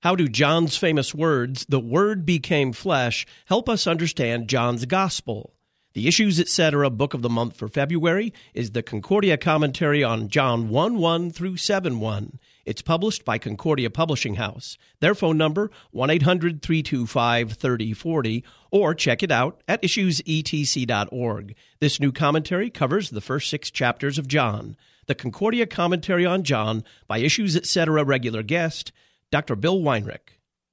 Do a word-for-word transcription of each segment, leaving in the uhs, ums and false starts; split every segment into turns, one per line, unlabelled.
How do John's famous words, "the Word became flesh," help us understand John's gospel? The Issues, et cetera book of the month for February is the Concordia commentary on John one one through seven one. It's published by Concordia Publishing House. Their phone number, one eight hundred three two five three oh four oh, or check it out at issues e t c dot org. This new commentary covers the first six chapters of John. The Concordia commentary on John by Issues, et cetera regular guest, Doctor Bill Weinrich.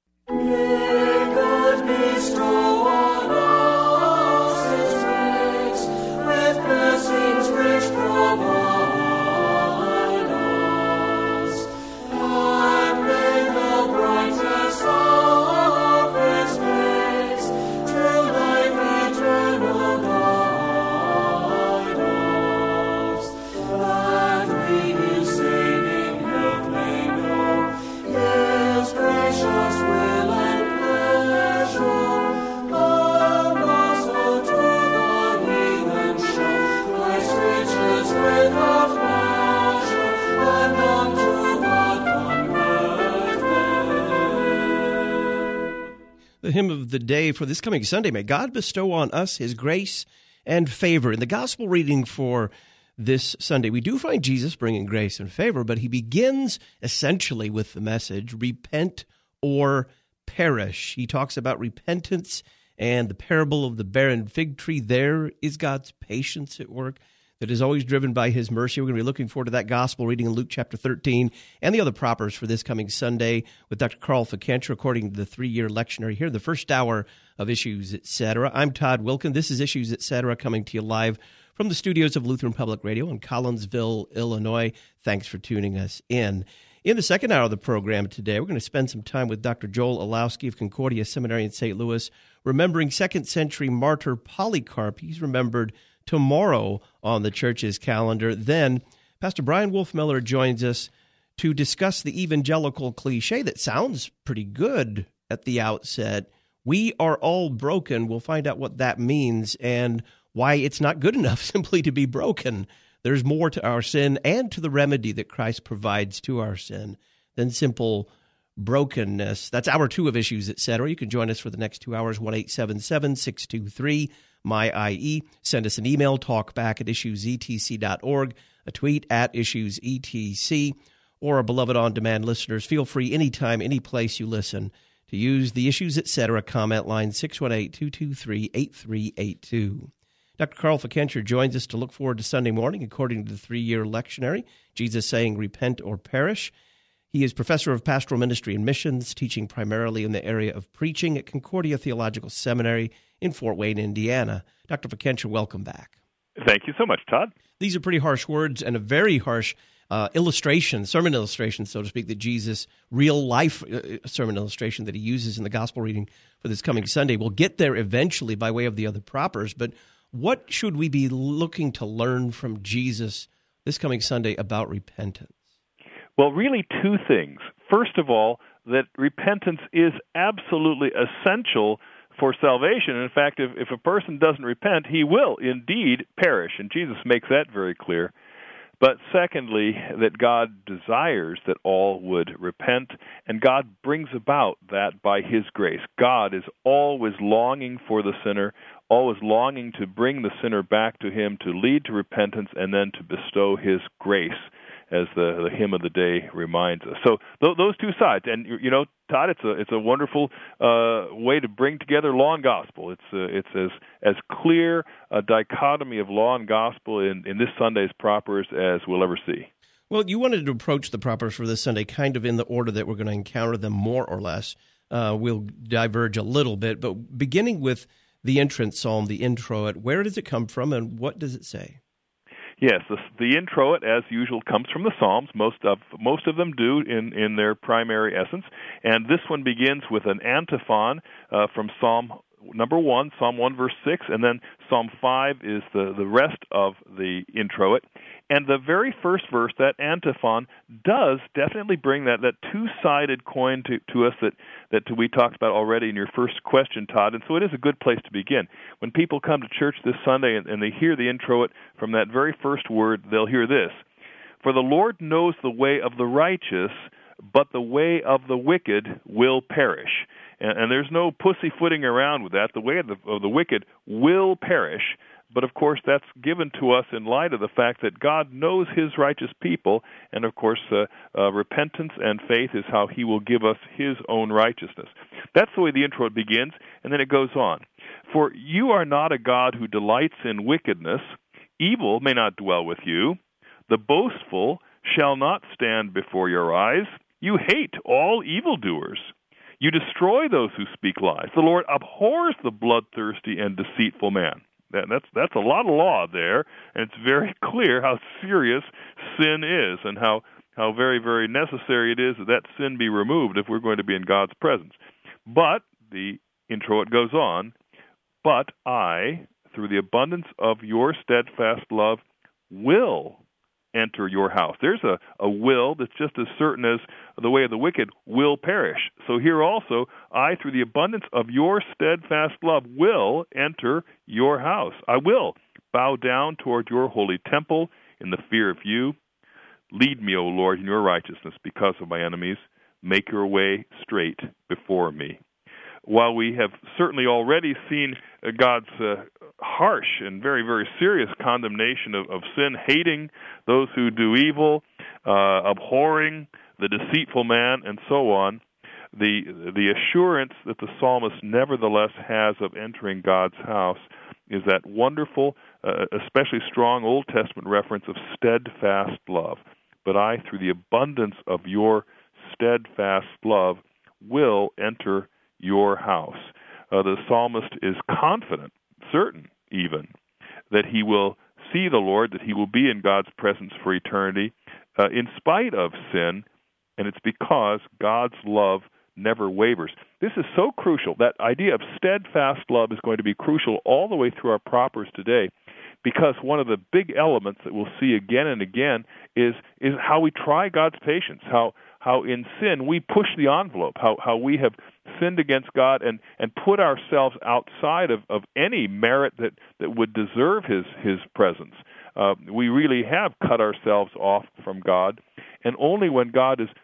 The hymn of the day for this coming Sunday: may God bestow on us his grace and favor. In the gospel reading for this Sunday, we do find Jesus bringing grace and favor, but he begins essentially with the message, repent or perish. He talks about repentance and the parable of the barren fig tree. There is God's patience at work that is always driven by his mercy. We're going to be looking forward to that gospel reading in Luke chapter thirteen and the other propers for this coming Sunday with Doctor Carl Fikentra, according to the three-year lectionary here in the first hour of Issues, et cetera. I'm Todd Wilkin. This is Issues, et cetera, coming to you live from the studios of Lutheran Public Radio in Collinsville, Illinois. Thanks for tuning us in. In the second hour of the program today, we're going to spend some time with Doctor Joel Olowski of Concordia Seminary in Saint Louis, remembering second century martyr Polycarp. He's remembered tomorrow on the church's calendar. Then Pastor Brian Wolfmiller joins us to discuss the evangelical cliche that sounds pretty good at the outset. We are all broken. We'll find out what that means and why it's not good enough simply to be broken. There's more to our sin and to the remedy that Christ provides to our sin than simple brokenness. That's hour two of Issues, et cetera. You can join us for the next two hours, one eight seven seven, six two three, M Y I E. Send us an email, talkback at issues e t c dot org, a tweet at issues e t c, or our beloved on-demand listeners, feel free anytime, any place you listen to use the Issues, et cetera comment line six one eight, two two three, eight three eight two. Doctor Carl Fikentra joins us to look forward to Sunday morning according to the three-year lectionary, Jesus Saying, Repent or Perish. He is professor of pastoral ministry and missions, teaching primarily in the area of preaching at Concordia Theological Seminary in Fort Wayne, Indiana. Doctor Fikentra, welcome back.
Thank you so much, Todd.
These are pretty harsh words and a very harsh uh, illustration, sermon illustration, so to speak, that Jesus, real-life uh, sermon illustration that he uses in the gospel reading for this coming Sunday. We'll get there eventually by way of the other propers, but what should we be looking to learn from Jesus this coming Sunday about repentance?
Well, really two things. First of all, that repentance is absolutely essential for salvation. In fact, if, if a person doesn't repent, he will indeed perish, and Jesus makes that very clear. But secondly, that God desires that all would repent, and God brings about that by his grace. God is always longing for the sinner, always longing to bring the sinner back to him, to lead to repentance, and then to bestow his grace, as the, the hymn of the day reminds us. So th- those two sides, and you know, Todd, it's a it's a wonderful uh, way to bring together law and gospel. It's uh, it's as as clear a dichotomy of law and gospel in, in this Sunday's propers as we'll ever see.
Well, you wanted to approach the propers for this Sunday kind of in the order that we're going to encounter them, more or less. Uh, we'll diverge a little bit, but beginning with the entrance psalm, the introit, where does it come from, and what does it say?
Yes, the, the introit, as usual, comes from the Psalms. Most of most of them do in, in their primary essence. And this one begins with an antiphon uh, from Psalm number one, Psalm one, verse six, and then Psalm five is the, the rest of the introit. And the very first verse, that antiphon, does definitely bring that, that two-sided coin to, to us that, that we talked about already in your first question, Todd. And so it is a good place to begin. When people come to church this Sunday and, and they hear the introit, from that very first word, they'll hear this: "For the Lord knows the way of the righteous, but the way of the wicked will perish. And, and there's no pussyfooting around with that. The way of the, of the wicked will perish. But, of course, that's given to us in light of the fact that God knows his righteous people, and, of course, uh, uh, repentance and faith is how he will give us his own righteousness. That's the way the intro begins, and then it goes on. For you are not a God who delights in wickedness. Evil may not dwell with you. The boastful shall not stand before your eyes. You hate all evildoers. You destroy those who speak lies. The Lord abhors the bloodthirsty and deceitful man. That, that's that's a lot of law there, and it's very clear how serious sin is and how, how very, very necessary it is that that sin be removed if we're going to be in God's presence. But, the intro, it goes on, but I, through the abundance of your steadfast love, will enter your house. There's a, a will that's just as certain as the way of the wicked will perish. So here also, I, through the abundance of your steadfast love, will enter your house. I will bow down toward your holy temple in the fear of you. Lead me, O Lord, in your righteousness because of my enemies. Make your way straight before me. While we have certainly already seen God's uh, harsh and very, very serious condemnation of, of sin, hating those who do evil, uh, abhorring the deceitful man, and so on, the the assurance that the psalmist nevertheless has of entering God's house is that wonderful, uh, especially strong Old Testament reference of steadfast love. But I, through the abundance of your steadfast love, will enter your house. Uh, the psalmist is confident, certain even, that he will see the Lord, that he will be in God's presence for eternity, uh, in spite of sin, and it's because God's love never wavers. This is so crucial. That idea of steadfast love is going to be crucial all the way through our propers today, because one of the big elements that we'll see again and again is is how we try God's patience, how how in sin we push the envelope, how how we have sinned against God and, and put ourselves outside of, of any merit that, that would deserve his, his presence. Uh, we really have cut ourselves off from God, and only when God is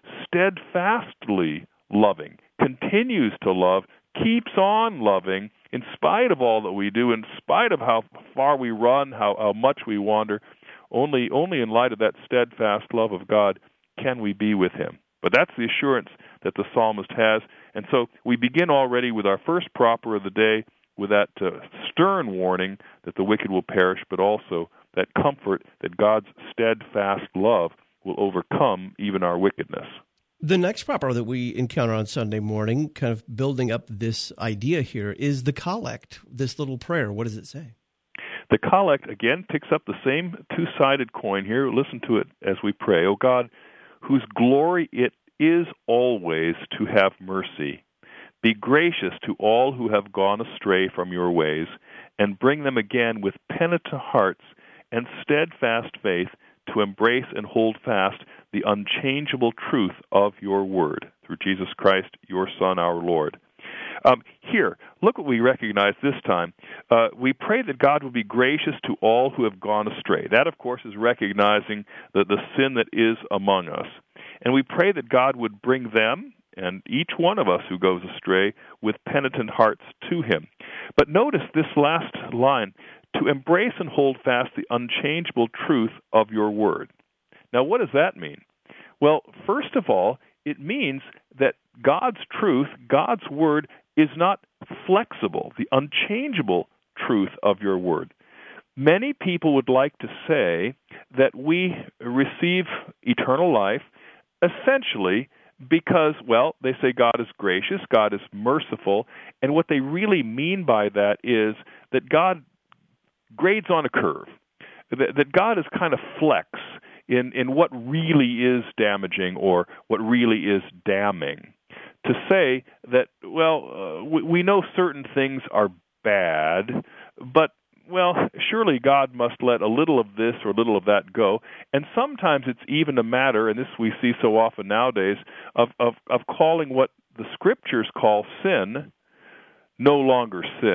steadfastly loving, continues to love, keeps on loving, in spite of all that we do, in spite of how far we run, how, how much we wander, only only in light of that steadfast love of God can we be with him. But that's the assurance that the psalmist has. And so we begin already with our first proper of the day with that uh, stern warning that the wicked will perish, but also that comfort that God's steadfast love will overcome even our wickedness.
The next proper that we encounter on Sunday morning, kind of building up this idea here, is the collect, this little prayer. What does it say?
The collect, again, picks up the same two-sided coin here. Listen to it as we pray. O God, whose glory it is always to have mercy, be gracious to all who have gone astray from your ways, and bring them again with penitent hearts and steadfast faith to embrace and hold fast the unchangeable truth of your word, through Jesus Christ, your Son, our Lord. Um, here, look what we recognize this time. Uh, we pray that God will be gracious to all who have gone astray. That, of course, is recognizing the, the sin that is among us. And we pray that God would bring them, and each one of us who goes astray, with penitent hearts to him. But notice this last line, to embrace and hold fast the unchangeable truth of your word. Now, what does that mean? Well, first of all, it means that God's truth, God's word, is not flexible, the unchangeable truth of your word. Many people would like to say that we receive eternal life essentially because, well, they say God is gracious, God is merciful, and what they really mean by that is that God grades on a curve, that, that God is kind of flex in, in what really is damaging or what really is damning. To say that, well, uh, we, we know certain things are bad, but, well, surely God must let a little of this or a little of that go. And sometimes it's even a matter, and this we see so often nowadays, of, of, of calling what the Scriptures call sin no longer sin.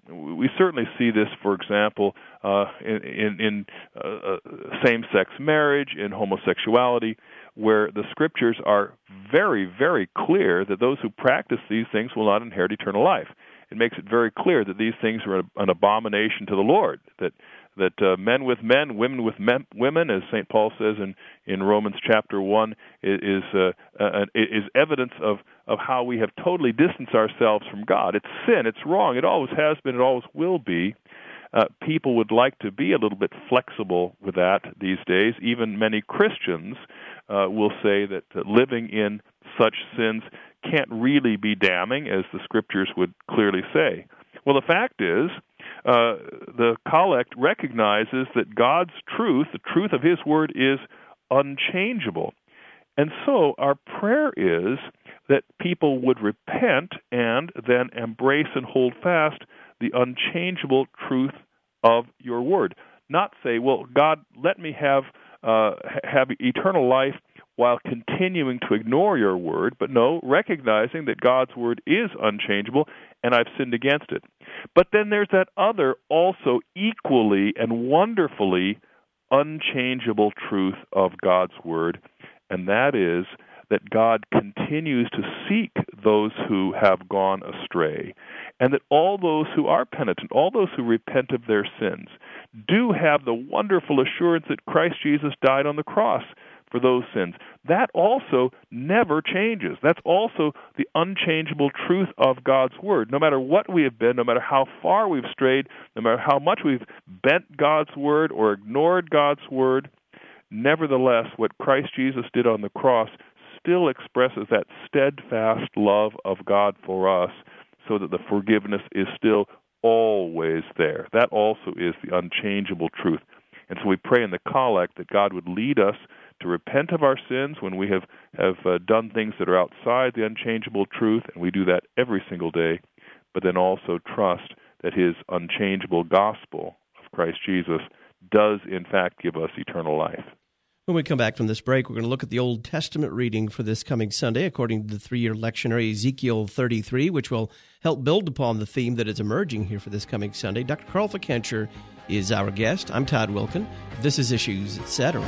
we certainly see this, for example, uh, in, in, in uh, same-sex marriage, in homosexuality, where the Scriptures are very, very clear that those who practice these things will not inherit eternal life. It makes it very clear that these things are an abomination to the Lord, that that uh, men with men, women with men, women, as Saint Paul says in, in Romans chapter one, is uh, uh, is evidence of, of how we have totally distanced ourselves from God. It's sin. It's wrong. It always has been. It always will be. Uh, people would like to be a little bit flexible with that these days. Even many Christians uh, will say that uh, living in such sins can't really be damning, as the Scriptures would clearly say. Well, the fact is, uh, the collect recognizes that God's truth, the truth of His Word, is unchangeable. And so our prayer is that people would repent and then embrace and hold fast the unchangeable truth of your Word. Not say, well, God, let me have uh, have eternal life while continuing to ignore your Word, but no, recognizing that God's Word is unchangeable and I've sinned against it. But then there's that other, also equally and wonderfully unchangeable truth of God's Word, and that is that God continues to seek those who have gone astray, and that all those who are penitent, all those who repent of their sins, do have the wonderful assurance that Christ Jesus died on the cross for those sins. That also never changes. That's also the unchangeable truth of God's Word. No matter what we have been, no matter how far we've strayed, no matter how much we've bent God's Word or ignored God's Word, nevertheless, what Christ Jesus did on the cross still expresses that steadfast love of God for us, so that the forgiveness is still always there. That also is the unchangeable truth. And so we pray in the collect that God would lead us to repent of our sins when we have, have uh, done things that are outside the unchangeable truth, and we do that every single day, but then also trust that His unchangeable gospel of Christ Jesus does, in fact, give us eternal life.
When we come back from this break, we're going to look at the Old Testament reading for this coming Sunday, according to the three-year lectionary Ezekiel thirty-three, which will help build upon the theme that is emerging here for this coming Sunday. Doctor Carl Fickenscher is our guest. I'm Todd Wilken. This is Issues, et cetera.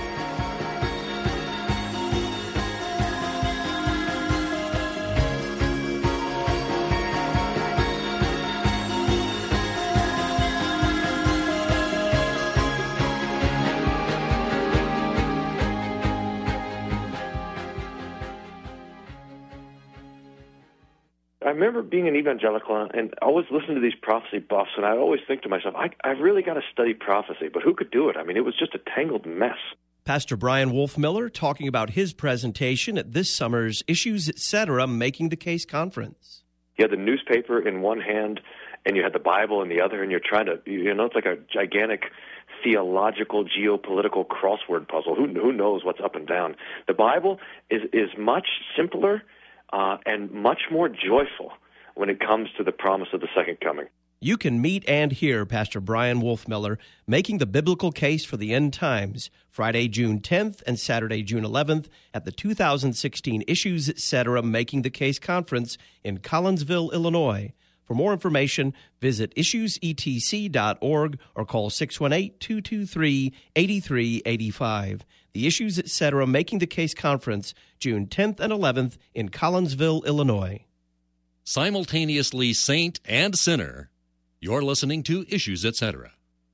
I remember being an evangelical and always listening to these prophecy buffs, and I always think to myself, I, I've really got to study prophecy, but who could do it? I mean, it was just a tangled mess.
Pastor Brian Wolfmiller talking about his presentation at this summer's Issues, et cetera. Making the Case conference.
You had the newspaper in one hand, and you had the Bible in the other, and you're trying to, you know, it's like a gigantic theological, geopolitical crossword puzzle. Who, who knows what's up and down? The Bible is, is much simpler Uh, and much more joyful when it comes to the promise of the second coming.
You can meet and hear Pastor Brian Wolfmiller making the biblical case for the end times, Friday, June tenth and Saturday, June eleventh at the two thousand sixteen Issues, et cetera. Making the Case conference in Collinsville, Illinois. For more information, visit issues e t c dot org or call six one eight, two two three, eight three eight five. The Issues, et cetera. Making the Case conference, June tenth and eleventh in Collinsville, Illinois.
Simultaneously saint and sinner. You're listening to Issues, et cetera.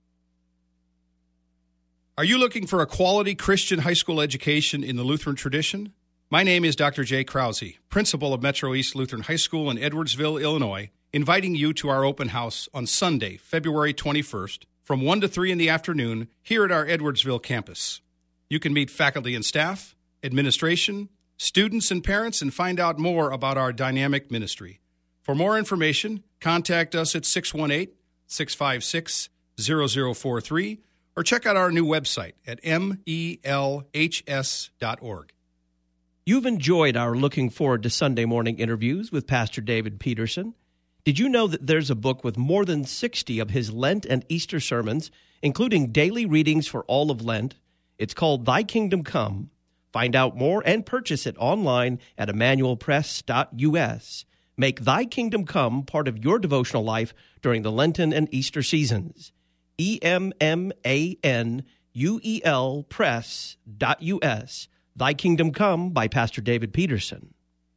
Are you looking for a quality Christian high school education in the Lutheran tradition? My name is Doctor Jay Krause, principal of Metro East Lutheran High School in Edwardsville, Illinois, inviting you to our open house on Sunday, February twenty-first, from one to three in the afternoon here at our Edwardsville campus. You can meet faculty and staff, administration, students and parents, and find out more about our dynamic ministry. For more information, contact us at six one eight, six five six, zero zero four three or check out our new website at m e l h s dot org.
You've enjoyed our Looking Forward to Sunday Morning interviews with Pastor David Peterson. Did you know that there's a book with more than sixty of his Lent and Easter sermons, including daily readings for all of Lent? It's called Thy Kingdom Come. Find out more and purchase it online at emmanuel press dot u s. Make Thy Kingdom Come part of your devotional life during the Lenten and Easter seasons. E M M A N U E L press dot U S. Thy Kingdom Come by Pastor David Peterson.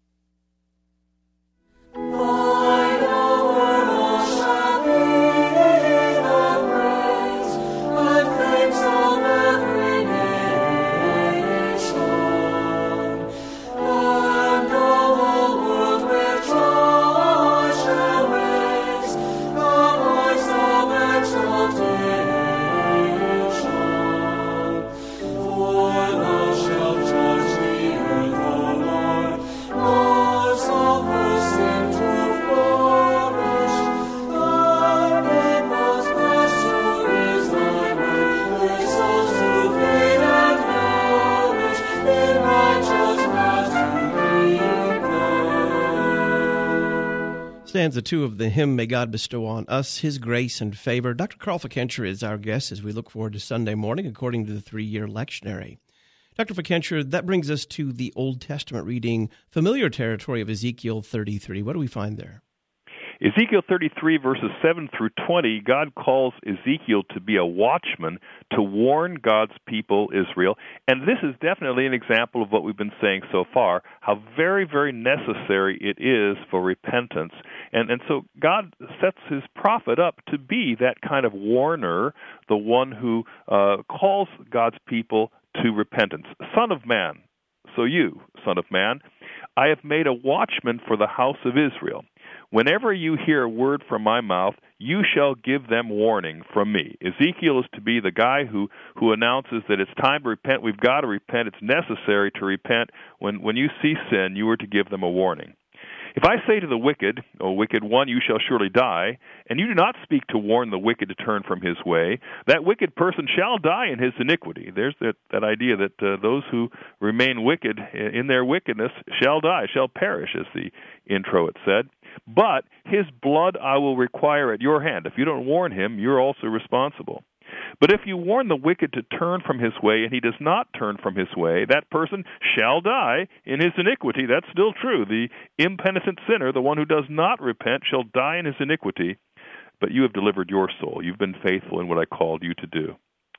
Stanza two of the hymn, May God Bestow on Us His Grace and Favor. Doctor Carl Fikentra is our guest as we look forward to Sunday morning according to the three-year lectionary. Doctor Fikentra, that brings us to the Old Testament reading, familiar territory of Ezekiel thirty-three. What do we find there?
Ezekiel thirty-three, verses seven through twenty, God calls Ezekiel to be a watchman, to warn God's people, Israel. And this is definitely an example of what we've been saying so far, how very, very necessary it is for repentance. And, and so God sets his prophet up to be that kind of warner, the one who uh, calls God's people to repentance. Son of man, so you, son of man, I have made a watchman for the house of Israel. Whenever you hear a word from my mouth, you shall give them warning from me. Ezekiel is to be the guy who, who announces that it's time to repent. We've got to repent. It's necessary to repent. When, when you see sin, you are to give them a warning. If I say to the wicked, O wicked one, you shall surely die, and you do not speak to warn the wicked to turn from his way, that wicked person shall die in his iniquity. There's that, that idea that uh, those who remain wicked in their wickedness shall die, shall perish, as the intro it said. But his blood I will require at your hand. If you don't warn him, you're also responsible. But if you warn the wicked to turn from his way, and he does not turn from his way, that person shall die in his iniquity. That's still true. The impenitent sinner, the one who does not repent, shall die in his iniquity. But you have delivered your soul. You've been faithful in what I called you to do.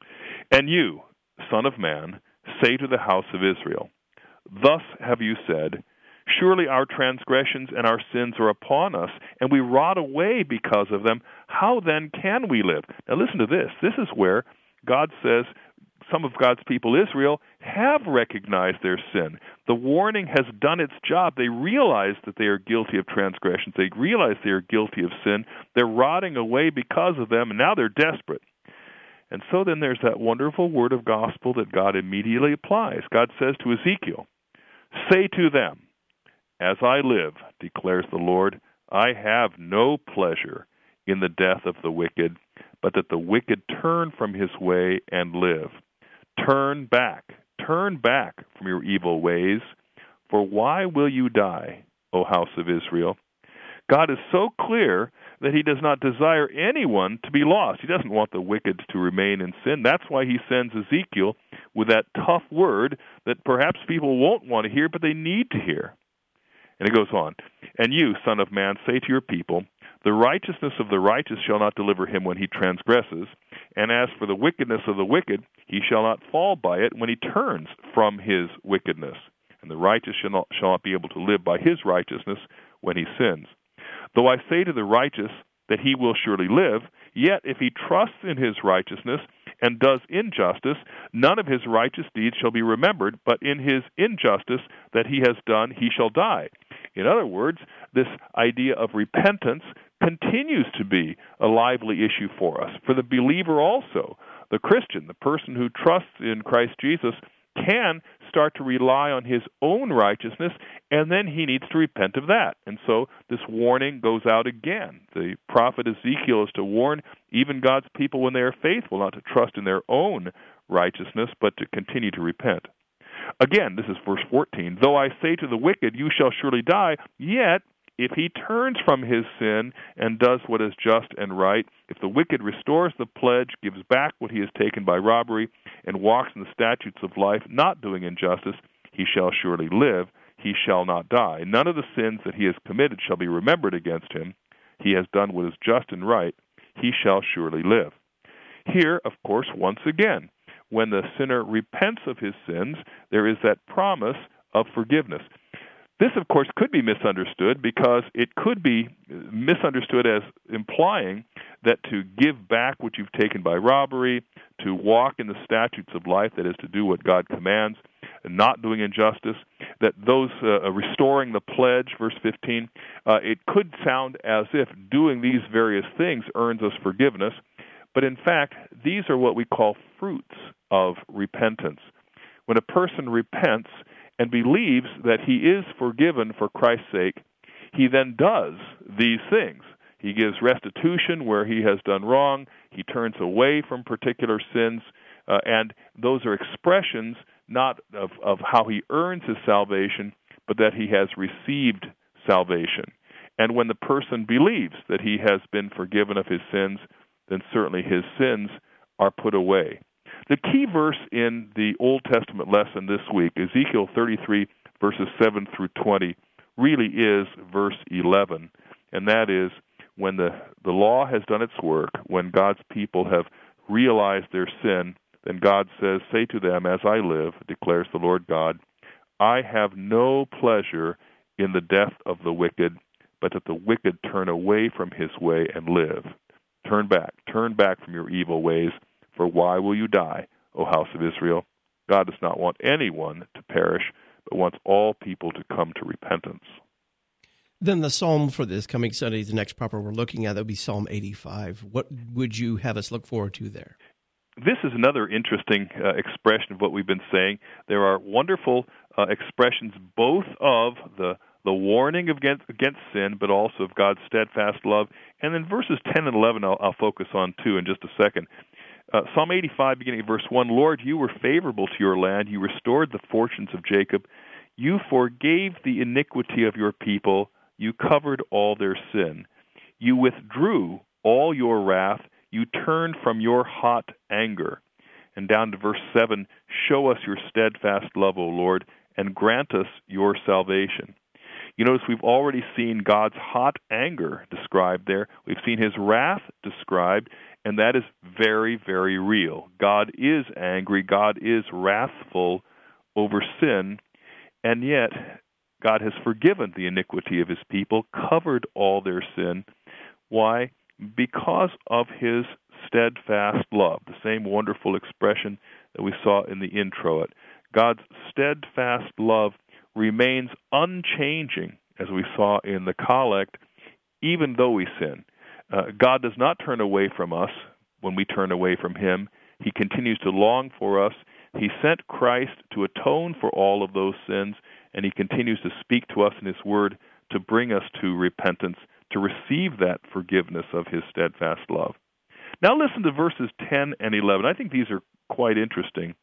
And you, son of man, say to the house of Israel, thus have you said, surely our transgressions and our sins are upon us, and we rot away because of them. How then can we live? Now listen to this. This is where God says some of God's people, Israel, have recognized their sin. The warning has done its job. They realize that they are guilty of transgressions. They realize they are guilty of sin. They're rotting away because of them, and now they're desperate. And so then there's that wonderful word of gospel that God immediately applies. God says to Ezekiel, say to them, as I live, declares the Lord, I have no pleasure in the death of the wicked, but that the wicked turn from his way and live. Turn back, turn back from your evil ways, for why will you die, O house of Israel? God is so clear that he does not desire anyone to be lost. He doesn't want the wicked to remain in sin. That's why he sends Ezekiel with that tough word that perhaps people won't want to hear, but they need to hear. And it goes on, and you, son of man, say to your people, the righteousness of the righteous shall not deliver him when he transgresses, and as for the wickedness of the wicked, he shall not fall by it when he turns from his wickedness. And the righteous shall not, shall not be able to live by his righteousness when he sins. Though I say to the righteous that he will surely live, yet if he trusts in his righteousness and does injustice, none of his righteous deeds shall be remembered, but in his injustice that he has done, he shall die. In other words, this idea of repentance continues to be a lively issue for us. For the believer also, the Christian, the person who trusts in Christ Jesus, can start to rely on his own righteousness, and then he needs to repent of that. And so this warning goes out again. The prophet Ezekiel is to warn even God's people when they are faithful, not to trust in their own righteousness, but to continue to repent. Again, this is verse fourteen, though I say to the wicked, you shall surely die, yet if he turns from his sin and does what is just and right, if the wicked restores the pledge, gives back what he has taken by robbery, and walks in the statutes of life, not doing injustice, he shall surely live. he shall not die. None of the sins that he has committed shall be remembered against him. He has done what is just and right. He shall surely live. Here, of course, once again, when the sinner repents of his sins, there is that promise of forgiveness. This, of course, could be misunderstood because it could be misunderstood as implying that to give back what you've taken by robbery, to walk in the statutes of life, that is, to do what God commands, and not doing injustice, that those uh, restoring the pledge, verse fifteen, uh, it could sound as if doing these various things earns us forgiveness. But in fact, these are what we call fruits of repentance. When a person repents and believes that he is forgiven for Christ's sake, he then does these things. He gives restitution where he has done wrong. He turns away from particular sins. Uh, and those are expressions not of, of how he earns his salvation, but that he has received salvation. And when the person believes that he has been forgiven of his sins, then certainly his sins are put away. The key verse in the Old Testament lesson this week, Ezekiel thirty-three, verses seven through twenty, really is verse eleven, and that is when the, the law has done its work, when God's people have realized their sin, then God says, "Say to them, as I live, declares the Lord God, I have no pleasure in the death of the wicked, but that the wicked turn away from his way and live." Turn back, turn back from your evil ways, for why will you die, O house of Israel? God does not want anyone to perish, but wants all people to come to repentance.
Then the psalm for this coming Sunday, the next proper we're looking at, that would be Psalm eighty-five. What would you have us look forward to there?
This is another interesting uh, expression of what we've been saying. There are wonderful uh, expressions both of the the warning against, against sin, but also of God's steadfast love. And then verses ten and eleven I'll, I'll focus on, too, in just a second. Uh, Psalm eighty-five, beginning at verse one, Lord, you were favorable to your land. You restored the fortunes of Jacob. You forgave the iniquity of your people. You covered all their sin. You withdrew all your wrath. You turned from your hot anger. And down to verse seven, show us your steadfast love, O Lord, and grant us your salvation. You notice we've already seen God's hot anger described there. We've seen his wrath described, and that is very, very real. God is angry. God is wrathful over sin, and yet God has forgiven the iniquity of his people, covered all their sin. Why? Because of his steadfast love, the same wonderful expression that we saw in the intro. God's steadfast love remains unchanging, as we saw in the collect, even though we sin. Uh, God does not turn away from us when we turn away from him. He continues to long for us. He sent Christ to atone for all of those sins, and he continues to speak to us in his word to bring us to repentance, to receive that forgiveness of his steadfast love. Now listen to verses ten and eleven. I think these are quite interesting.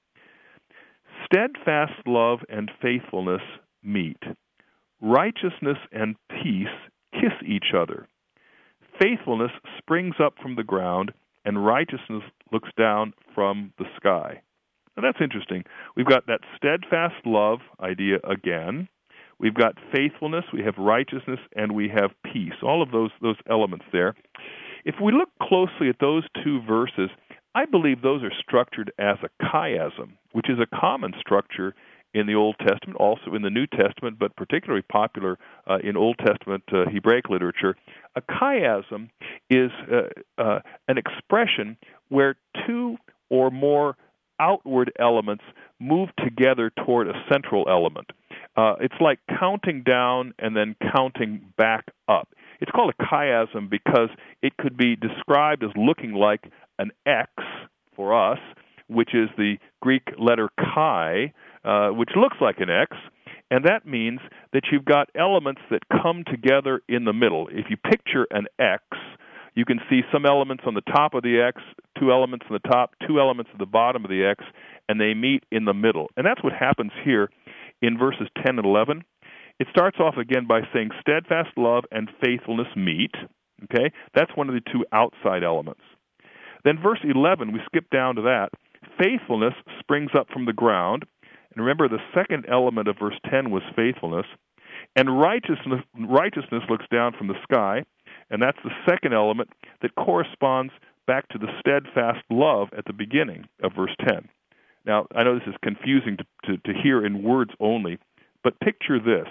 Steadfast love and faithfulness meet. Righteousness and peace kiss each other. Faithfulness springs up from the ground, and righteousness looks down from the sky. Now that's interesting. We've got that steadfast love idea again. We've got faithfulness, we have righteousness, and we have peace. All of those, those elements there. If we look closely at those two verses, I believe those are structured as a chiasm, which is a common structure in the Old Testament, also in the New Testament, but particularly popular uh, in Old Testament uh, Hebraic literature. A chiasm is uh, uh, an expression where two or more outward elements move together toward a central element. Uh, it's like counting down and then counting back up. It's called a chiasm because it could be described as looking like an X for us, which is the Greek letter chi, uh, which looks like an X, and that means that you've got elements that come together in the middle. If you picture an X, you can see some elements on the top of the X, two elements on the top, two elements at the bottom of the X, and they meet in the middle. And that's what happens here in verses ten and eleven. It starts off again by saying steadfast love and faithfulness meet. Okay, that's one of the two outside elements. Then verse eleven, we skip down to that. Faithfulness springs up from the ground, And remember, the second element of verse ten was faithfulness. And righteousness, righteousness looks down from the sky, and that's the second element that corresponds back to the steadfast love at the beginning of verse ten. Now, I know this is confusing to, to, to hear in words only, but picture this.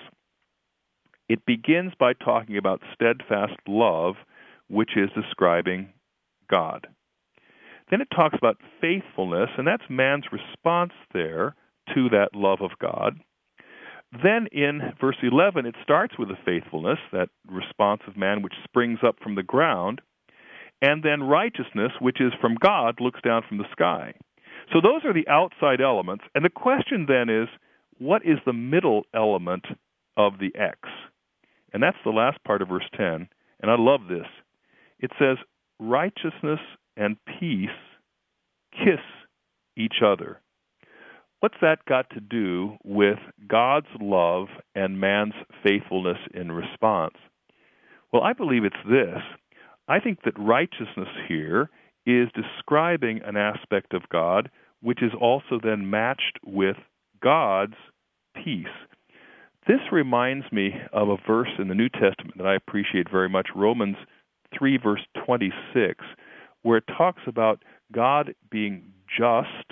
It begins by talking about steadfast love, which is describing God. Then it talks about faithfulness, and that's man's response there to that love of God. Then in verse eleven, it starts with the faithfulness, that response of man which springs up from the ground, and then righteousness, which is from God, looks down from the sky. So those are the outside elements, and the question then is, what is the middle element of the X? And that's the last part of verse ten, and I love this. It says, righteousness and peace kiss each other. What's that got to do with God's love and man's faithfulness in response? Well, I believe it's this. I think that righteousness here is describing an aspect of God which is also then matched with God's peace. This reminds me of a verse in the New Testament that I appreciate very much, Romans three, verse twenty-six, where it talks about God being just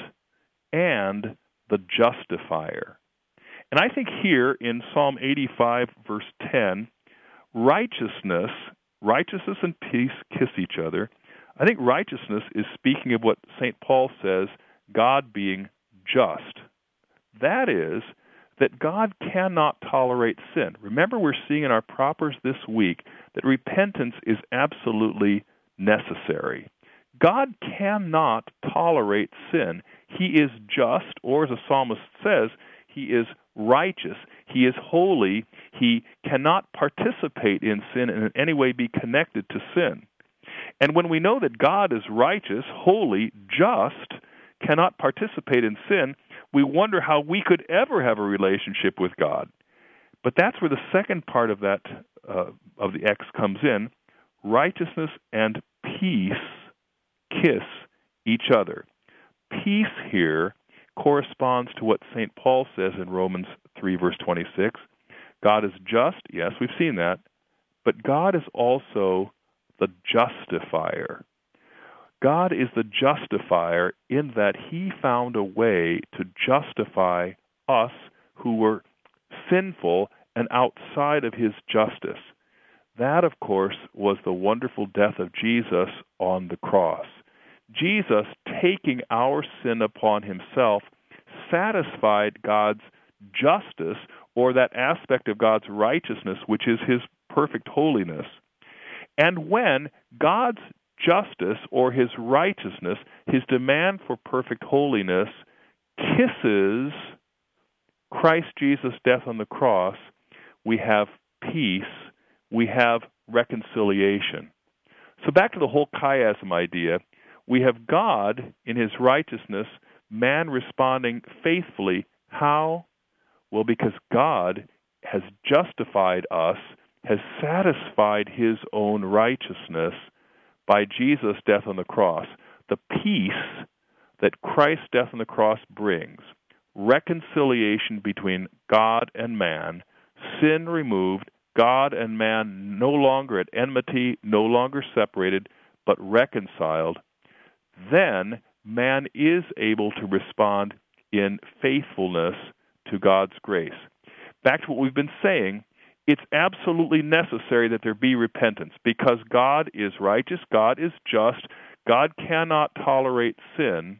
and the justifier. And I think here in Psalm eighty-five, verse ten, righteousness, righteousness and peace kiss each other. I think righteousness is speaking of what Saint Paul says, God being just. That is, that God cannot tolerate sin. Remember, we're seeing in our propers this week that repentance is absolutely necessary. God cannot tolerate sin. He is just, or as the psalmist says, he is righteous. He is holy. He cannot participate in sin and in any way be connected to sin. And when we know that God is righteous, holy, just, cannot participate in sin, we wonder how we could ever have a relationship with God. But that's where the second part of that uh, of the X comes in. Righteousness and peace kiss each other. Peace here corresponds to what Saint Paul says in Romans three, verse twenty-six. God is just, yes, we've seen that, but God is also the justifier. God is the justifier in that he found a way to justify us who were sinful and outside of his justice. That, of course, was the wonderful death of Jesus on the cross. Jesus, taking our sin upon himself, satisfied God's justice, or that aspect of God's righteousness, which is his perfect holiness. And when God's justice or his righteousness, his demand for perfect holiness, kisses Christ Jesus' death on the cross, we have peace, we have reconciliation. So back to the whole chiasm idea, we have God in his righteousness, man responding faithfully. How? Well, because God has justified us, has satisfied his own righteousness by Jesus' death on the cross. The peace that Christ's death on the cross brings, reconciliation between God and man, sin removed, God and man no longer at enmity, no longer separated, but reconciled, then man is able to respond in faithfulness to God's grace. Back to what we've been saying, it's absolutely necessary that there be repentance because God is righteous, God is just, God cannot tolerate sin,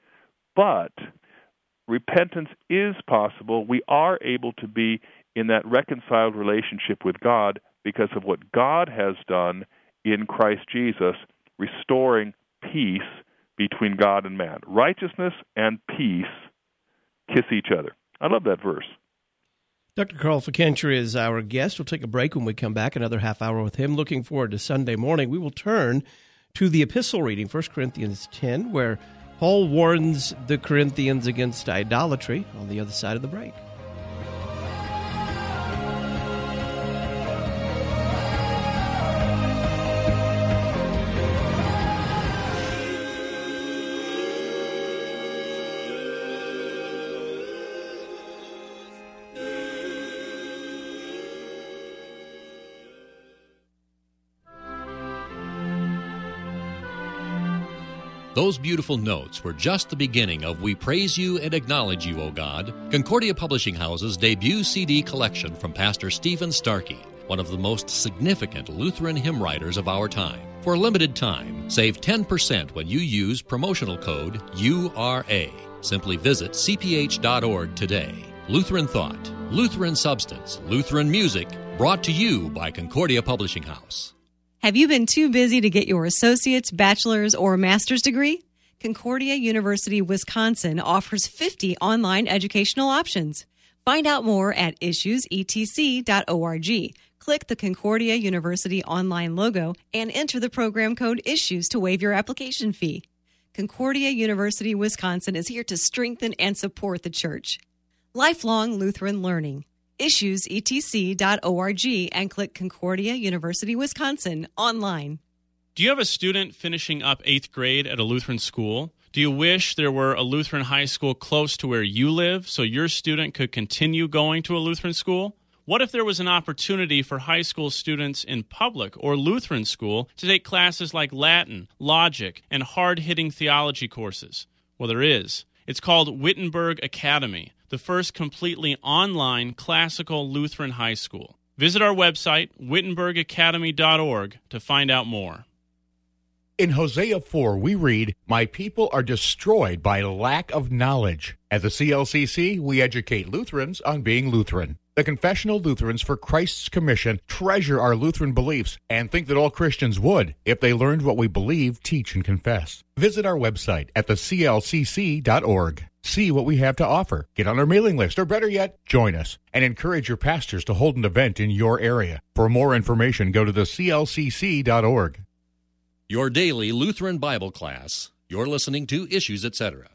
but repentance is possible. We are able to be in that reconciled relationship with God because of what God has done in Christ Jesus, restoring peace between God and man. Righteousness and peace kiss each other. I love that verse.
Doctor Carl Fickenscher is our guest. We'll take a break when we come back, another half hour with him. Looking forward to Sunday morning. We will turn to the epistle reading, First Corinthians ten, where Paul warns the Corinthians against idolatry on the other side of the break.
Those beautiful notes were just the beginning of We Praise You and Acknowledge You, O God, Concordia Publishing House's debut C D collection from Pastor Stephen Starkey, one of the most significant Lutheran hymn writers of our time. For a limited time, save ten percent when you use promotional code U R A. Simply visit c p h dot org today. Lutheran Thought, Lutheran Substance, Lutheran Music, brought to you by Concordia Publishing House.
Have you been too busy to get your associate's, bachelor's, or master's degree? Concordia University Wisconsin offers fifty online educational options. Find out more at issues e t c dot org. Click the Concordia University online logo and enter the program code ISSUES to waive your application fee. Concordia University Wisconsin is here to strengthen and support the church. Lifelong Lutheran Learning. issues e t c dot org and click Concordia University Wisconsin online.
Do you have a student finishing up eighth grade at a Lutheran school? Do you wish there were a Lutheran high school close to where you live so your student could continue going to a Lutheran school? What if there was an opportunity for high school students in public or Lutheran school to take classes like Latin, logic, and hard-hitting theology courses? Well, there is. It's called Wittenberg Academy, the first completely online classical Lutheran high school. Visit our website, wittenberg academy dot org, to find out more.
In Hosea four, we read, "My people are destroyed by lack of knowledge." At the C L C C, we educate Lutherans on being Lutheran. The Confessional Lutherans for Christ's Commission treasure our Lutheran beliefs and think that all Christians would if they learned what we believe, teach, and confess. Visit our website at the c l c c dot org. See what we have to offer. Get on our mailing list, or better yet, join us, and encourage your pastors to hold an event in your area. For more information, go to the c l c c dot org.
Your daily Lutheran Bible class. You're listening to Issues, et cetera.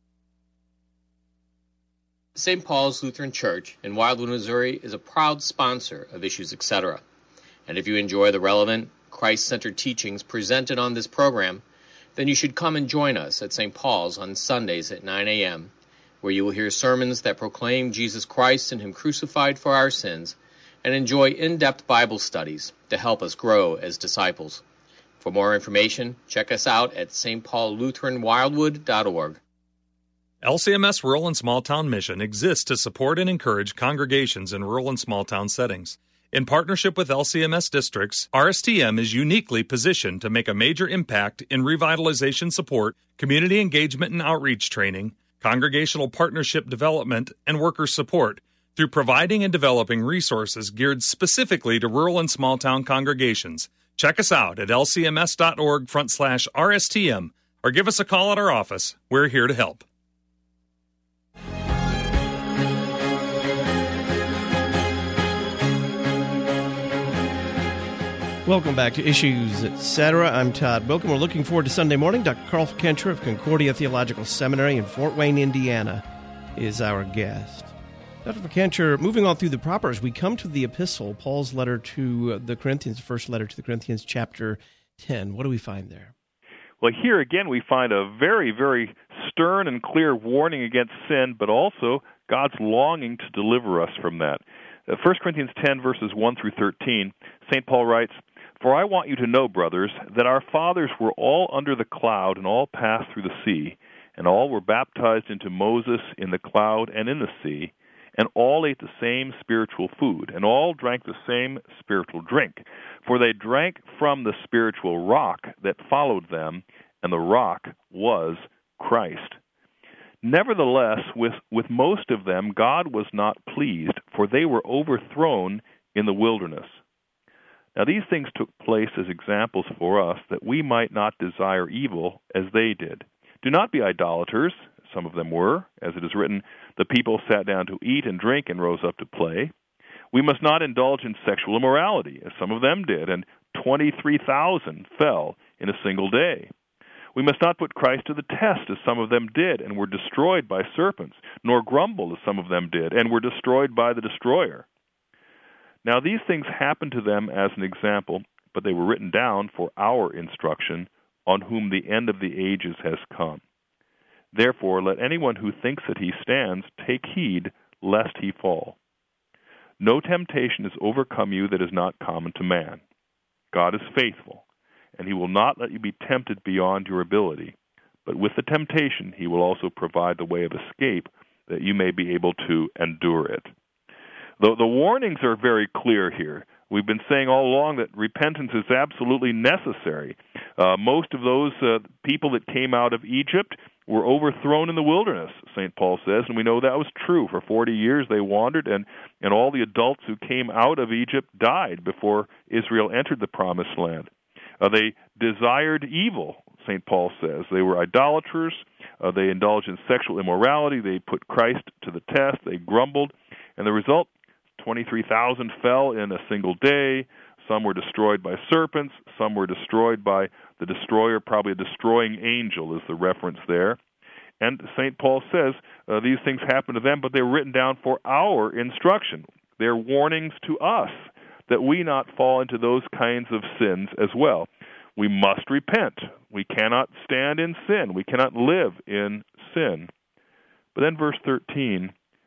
Saint Paul's Lutheran Church in Wildwood, Missouri is a proud sponsor of Issues, et cetera. And if you enjoy the relevant, Christ-centered teachings presented on this program, then you should come and join us at Saint Paul's on Sundays at nine a.m., where you will hear sermons that proclaim Jesus Christ and Him crucified for our sins, and enjoy in-depth Bible studies to help us grow as disciples. For more information, check us out at s t paul lutheran wildwood dot org.
L C M S Rural and Small Town Mission exists to support and encourage congregations in rural and small town settings. In partnership with L C M S districts, R S T M is uniquely positioned to make a major impact in revitalization support, community engagement and outreach training, congregational partnership development, and worker support through providing and developing resources geared specifically to rural and small town congregations. Check us out at l c m s dot org front slash R S T M or give us a call at our office. We're here to help.
Welcome back to Issues, et cetera. I'm Todd Wilken. We're looking forward to Sunday morning. Doctor Carl Fikentra of Concordia Theological Seminary in Fort Wayne, Indiana, is our guest. Doctor Fikentra, moving on through the propers, we come to the epistle, Paul's letter to the Corinthians, first letter to the Corinthians, chapter ten. What do we find there?
Well, here again we find a very, very stern and clear warning against sin, but also God's longing to deliver us from that. Uh, First Corinthians ten, verses one through thirteen, Saint Paul writes, "For I want you to know, brothers, that our fathers were all under the cloud and all passed through the sea, and all were baptized into Moses in the cloud and in the sea, and all ate the same spiritual food, and all drank the same spiritual drink. For they drank from the spiritual rock that followed them, and the rock was Christ. Nevertheless, with, with most of them God was not pleased, for they were overthrown in the wilderness. Now these things took place as examples for us, that we might not desire evil as they did. Do not be idolaters, some of them were, as it is written, the people sat down to eat and drink and rose up to play. We must not indulge in sexual immorality, as some of them did, and twenty-three thousand fell in a single day. We must not put Christ to the test, as some of them did, and were destroyed by serpents, nor grumble, as some of them did, and were destroyed by the destroyer. Now these things happened to them as an example, but they were written down for our instruction, on whom the end of the ages has come. Therefore, let anyone who thinks that he stands take heed, lest he fall. No temptation has overcome you that is not common to man. God is faithful, and he will not let you be tempted beyond your ability, but with the temptation, he will also provide the way of escape that you may be able to endure it. The, the warnings are very clear here. We've been saying all along that repentance is absolutely necessary. Uh, most of those uh, people that came out of Egypt were overthrown in the wilderness, Saint Paul says, and we know that was true. For forty years they wandered, and, and all the adults who came out of Egypt died before Israel entered the Promised Land. Uh, they desired evil, Saint Paul says. They were idolaters. Uh, they indulged in sexual immorality. They put Christ to the test. They grumbled. And the result, twenty-three thousand fell in a single day. Some were destroyed by serpents. Some were destroyed by the destroyer, probably a destroying angel is the reference there. And Saint Paul says uh, these things happened to them, but they were written down for our instruction. They're warnings to us that we not fall into those kinds of sins as well. We must repent. We cannot stand in sin. We cannot live in sin. But then verse thirteen,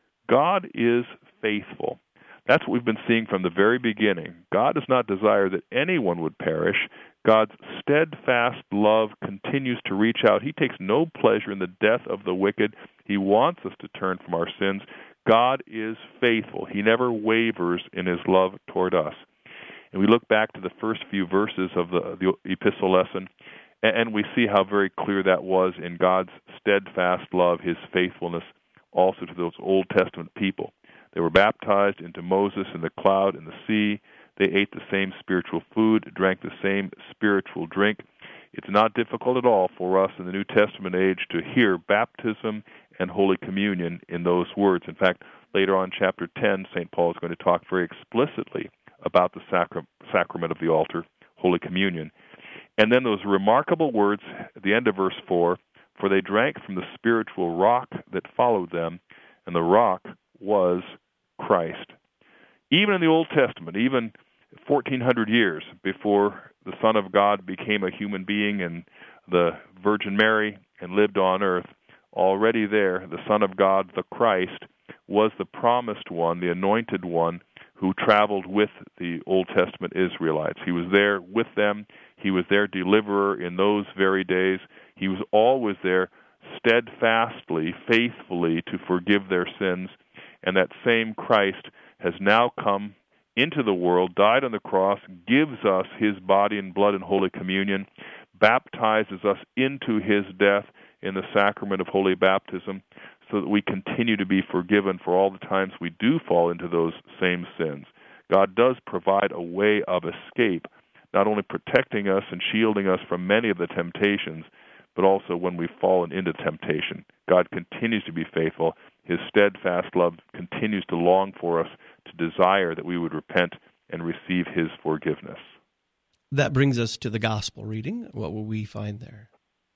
God is faithful. That's what we've been seeing from the very beginning. God does not desire that anyone would perish. God's steadfast love continues to reach out. He takes no pleasure in the death of the wicked. He wants us to turn from our sins. God is faithful. He never wavers in his love toward us. And we look back to the first few verses of the, the epistle lesson, and we see how very clear that was in God's steadfast love, his faithfulness also to those Old Testament people. They were baptized into Moses in the cloud and the sea. They ate the same spiritual food, drank the same spiritual drink. It's not difficult at all for us in the New Testament age to hear baptism and Holy Communion in those words. In fact, later on in chapter ten, Saint Paul is going to talk very explicitly about the sacra- sacrament of the altar, Holy Communion. And then those remarkable words at the end of verse four, for they drank from the spiritual rock that followed them, and the rock was Christ. Even in the Old Testament, even fourteen hundred years before the Son of God became a human being and the Virgin Mary and lived on earth, already there, the Son of God, the Christ, was the promised one, the anointed one, who traveled with the Old Testament Israelites. He was there with them. He was their deliverer in those very days. He was always there steadfastly, faithfully to forgive their sins. And that same Christ has now come into the world, died on the cross, gives us his body and blood in Holy Communion, baptizes us into his death in the sacrament of Holy Baptism, so that we continue to be forgiven for all the times we do fall into those same sins. God does provide a way of escape, not only protecting us and shielding us from many of the temptations, but also when we've fallen into temptation. God continues to be faithful. His steadfast love continues to long for us, to desire that we would repent and receive his forgiveness.
That brings us to the gospel reading. What will we find there?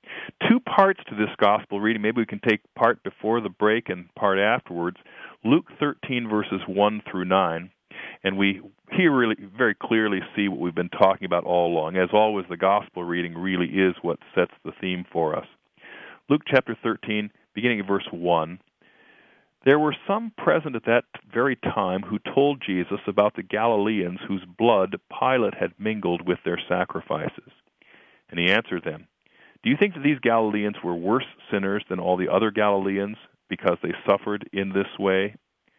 Two parts to this gospel reading. Maybe we can take part before the break and part afterwards. Luke thirteen, verses one through nine. And we here really very clearly see what we've been talking about all along. As always, the gospel reading really is what sets the theme for us. Luke chapter thirteen, beginning of verse one. There were some present at that very time who told Jesus about the Galileans whose blood Pilate had mingled with their sacrifices. And he answered them, do you think that these Galileans were worse sinners than all the other Galileans because they suffered in this way?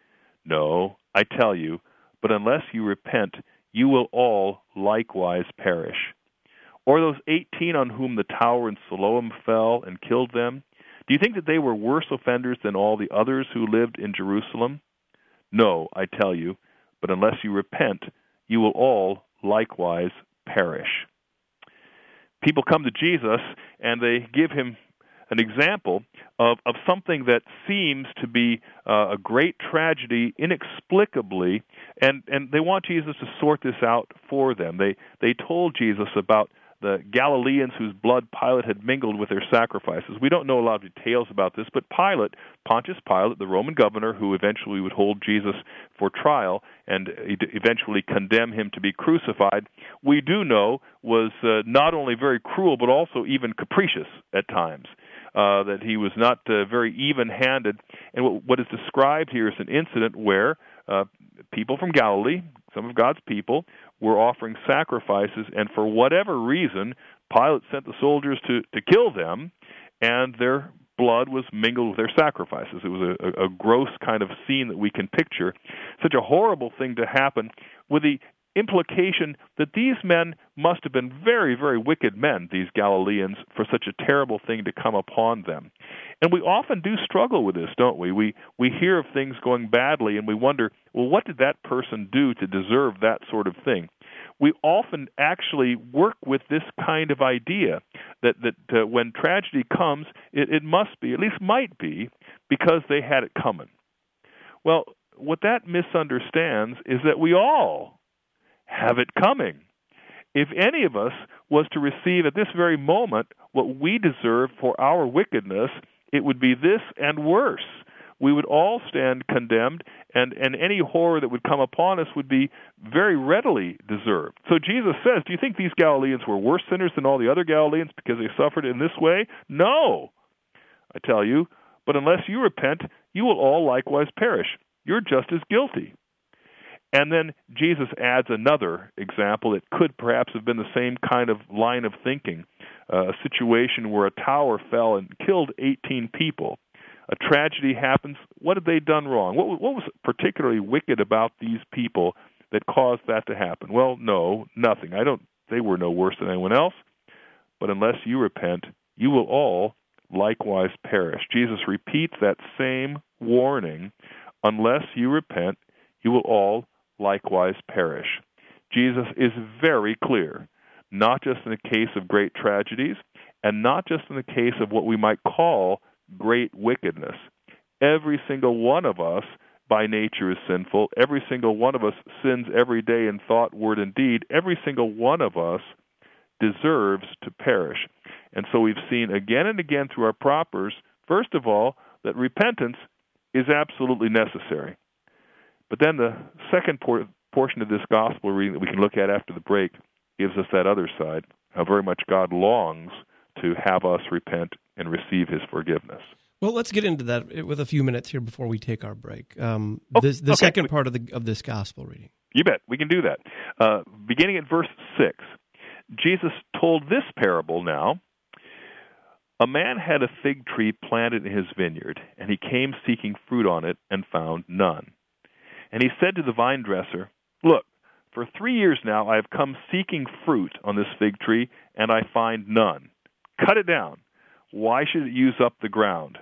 No, I tell you, but unless you repent, you will all likewise perish. Or those eighteen on whom the tower in Siloam fell and killed them, do you think that they were worse offenders than all the others who lived in Jerusalem? No, I tell you, but unless you repent, you will all likewise perish. People come to Jesus and they give him an example of, of something that seems to be uh, a great tragedy inexplicably, and, and they want Jesus to sort this out for them. They they told Jesus about the Galileans whose blood Pilate had mingled with their sacrifices. We don't know a lot of details about this, but Pilate, Pontius Pilate, the Roman governor who eventually would hold Jesus for trial and eventually condemn him to be crucified, we do know was uh, not only very cruel but also even capricious at times. Uh, that he was not uh, very even-handed. And what, what is described here is an incident where uh, people from Galilee, some of God's people, were offering sacrifices, and for whatever reason, Pilate sent the soldiers to, to kill them, and their blood was mingled with their sacrifices. It was a, a gross kind of scene that we can picture. Such a horrible thing to happen, with the implication that these men must have been very, very wicked men, these Galileans, for such a terrible thing to come upon them. And we often do struggle with this, don't we? We we hear of things going badly, and we wonder, well, what did that person do to deserve that sort of thing? We often actually work with this kind of idea that, that uh, when tragedy comes, it, it must be, at least might be, because they had it coming. Well, what that misunderstands is that we all have it coming. If any of us was to receive at this very moment what we deserve for our wickedness, it would be this and worse. We would all stand condemned, and, and any horror that would come upon us would be very readily deserved. So Jesus says, do you think these Galileans were worse sinners than all the other Galileans because they suffered in this way? No, I tell you, but unless you repent, you will all likewise perish. You're just as guilty. And then Jesus adds another example that could perhaps have been the same kind of line of thinking, uh, a situation where a tower fell and killed eighteen people. A tragedy happens. What had they done wrong? What, what was particularly wicked about these people that caused that to happen? Well, no, nothing. I don't. They were no worse than anyone else. But unless you repent, you will all likewise perish. Jesus repeats that same warning. Unless you repent, you will all likewise perish. Jesus is very clear, not just in the case of great tragedies, and not just in the case of what we might call great wickedness. Every single one of us by nature is sinful. Every single one of us sins every day in thought, word, and deed. Every single one of us deserves to perish. And so we've seen again and again through our propers, first of all, that repentance is absolutely necessary. But then the second por- portion of this gospel reading that we can look at after the break gives us that other side, how very much God longs to have us repent and receive his forgiveness.
Well, let's get into that with a few minutes here before we take our break. Um,
oh,
this, the
okay.
second part of the of this gospel reading.
You bet. We can do that. Uh, beginning at verse six, Jesus told this parable now. A man had a fig tree planted in his vineyard, and he came seeking fruit on it and found none. And he said to the vine dresser, look, for three years now I have come seeking fruit on this fig tree, and I find none. Cut it down. Why should it use up the ground?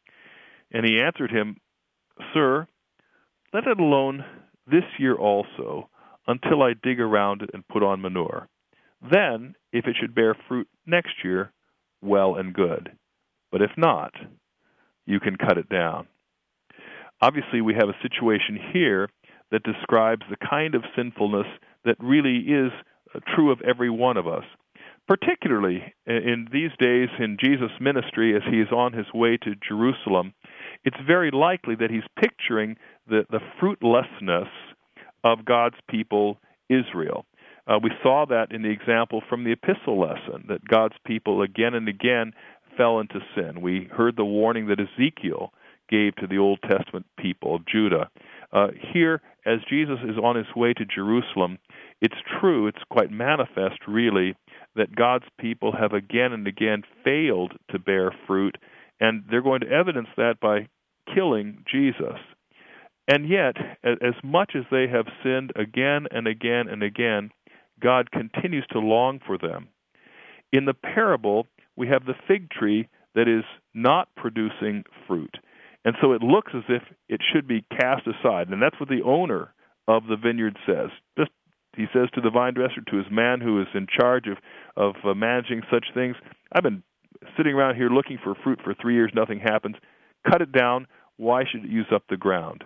And he answered him, Sir, let it alone this year also, until I dig around it and put on manure. Then, if it should bear fruit next year, well and good. But if not, you can cut it down. Obviously, we have a situation here that describes the kind of sinfulness that really is true of every one of us. Particularly in these days in Jesus' ministry as he is on his way to Jerusalem, it's very likely that he's picturing the, the fruitlessness of God's people, Israel. Uh, we saw that in the example from the epistle lesson, that God's people again and again fell into sin. We heard the warning that Ezekiel gave to the Old Testament people of Judah. Uh, here, as Jesus is on his way to Jerusalem, it's true, it's quite manifest, really, that God's people have again and again failed to bear fruit, and they're going to evidence that by killing Jesus. And yet, as much as they have sinned again and again and again, God continues to long for them. In the parable, we have the fig tree that is not producing fruit. And so it looks as if it should be cast aside. And that's what the owner of the vineyard says. Just, he says to the vine dresser, to his man who is in charge of, of uh, managing such things, I've been sitting around here looking for fruit for three years, nothing happens. Cut it down. Why should it use up the ground?